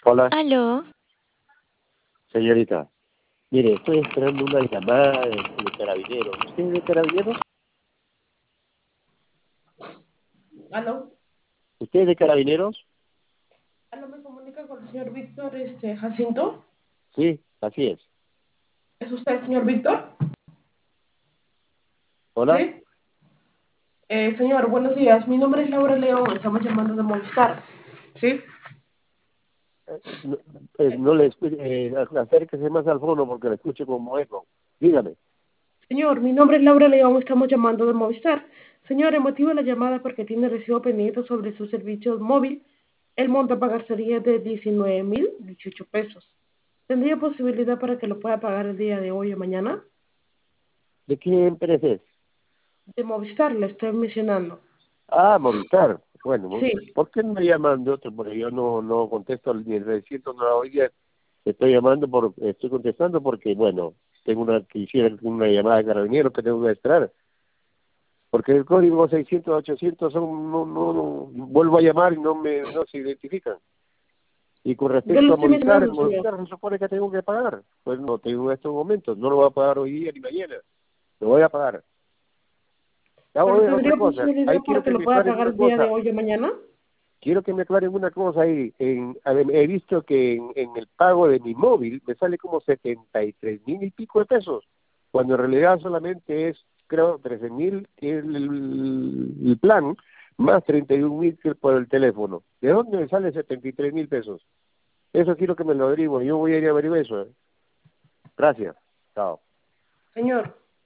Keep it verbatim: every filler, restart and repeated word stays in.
Hola, Aló, señorita. Mire, estoy esperando una llamada de, de carabineros. ¿Usted es de carabineros? Aló, ¿Usted es de carabineros? aló, me comunica con el señor Víctor este, Jacinto. Sí, así es. ¿Es usted el señor Víctor? Hola. Sí. Eh, señor, buenos días. Mi nombre es Laura León, estamos llamando de Movistar. Sí. Eh, no, eh, no le escu- eh, acérquese más al fondo porque le escucho como eco. Dígame. Señor, mi nombre es Laura León, estamos llamando de Movistar. Señor, el motivo de la llamada porque tiene recibo pendiente sobre su servicio móvil. El monto a pagar sería de diecinueve mil dieciocho pesos. ¿Tendría posibilidad para que lo pueda pagar el día de hoy o mañana? ¿De qué empresa es? De Movistar, le estoy mencionando. Ah, Movistar. Bueno, Sí. ¿por qué no me llaman de otro? Porque yo no no contesto ni el reciento no hoy día. Estoy llamando por, estoy contestando porque, bueno, tengo una, quisiera una llamada de carabineros que tengo que esperar. Porque el código seiscientos, ochocientos son, no, no, no, vuelvo a llamar y no me, no se identifican. Y con Yo lo respecto a estoy Movistar, en mencionando, señor. Movistar se supone que tengo que pagar. Pues no tengo en estos momentos, no lo voy a pagar hoy día ni mañana, lo voy a pagar. Ya voy Pero a otra tendría cosa, posibilidad ahí para quiero que que lo me pueda aclaren pagar una el día de cosa, hoy o mañana. quiero que me aclaren una cosa ahí. En, a ver, he visto que en, en el pago de mi móvil me sale como setenta y tres mil y pico de pesos, cuando en realidad solamente es, creo, trece mil el, el, el plan, más treinta y un mil por el teléfono. ¿De dónde me sale setenta y tres mil pesos? Eso quiero que me lo averigüen, yo voy a ir a averiguar eso. ¿eh? Gracias. Chao. Señor.